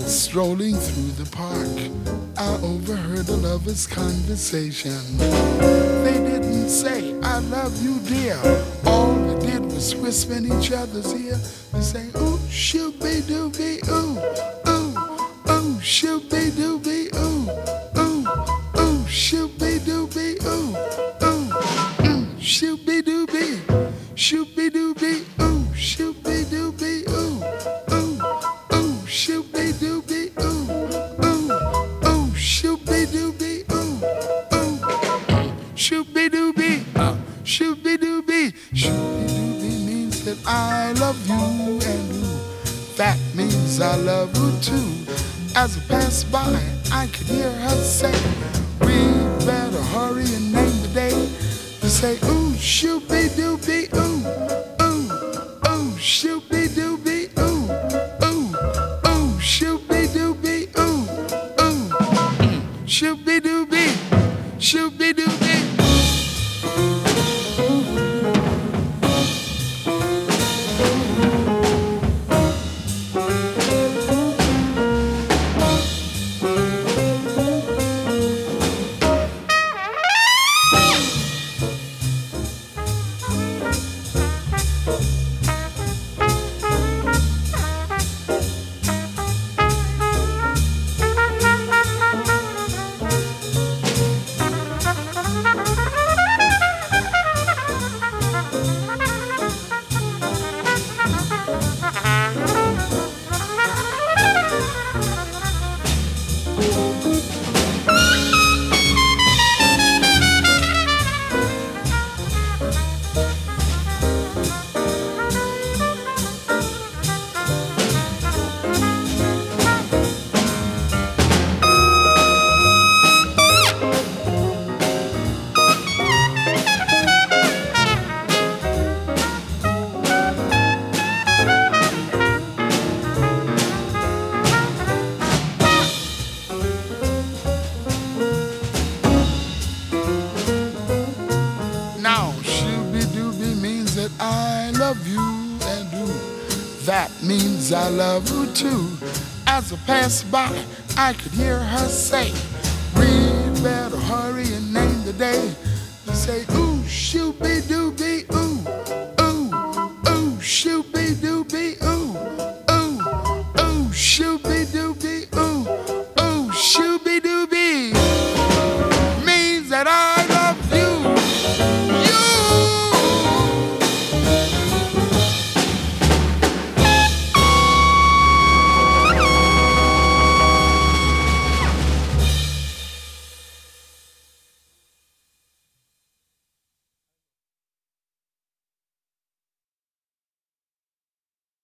Strolling through the park, I overheard a lover's conversation. They didn't say, I love you, dear. All they did was whisper in each other's ear. They say, ooh, shoo-be-doo-be, ooh, ooh, ooh, shoo-be-doo-be, ooh, ooh, ooh, shoo-be-doo-be, ooh, ooh, shoo-be-doo-be, shoo-be-doo-be, ooh, shoo-be-doo-be, ooh, ooh, ooh, shoo-be-doo-be, ooh, ooh, ooh, shoo-be-doo-be, ooh, ooh, shoo-be-doo-be, shoo-be-doo-be, shoo-be-doo-be means that I love you, and ooh, that means I love you too. As I pass by, I could hear her say, we better hurry and name the day. They say, ooh, shoo-be-doo-be, ooh, ooh, ooh, shoo-be-doo-be, ooh, ooh, ooh, shoo-be-doo-be, ooh, ooh, shoo-be-doo-be, shoo-be-doo-be. Now, shoo-be-doo-be means that I love you, and ooh, that means I love you too. As I pass by, I could hear her say, we'd better hurry and name the day. They say, ooh, shoo-be-doo-be, ooh, ooh, ooh, shoo-be-doo-be, ooh.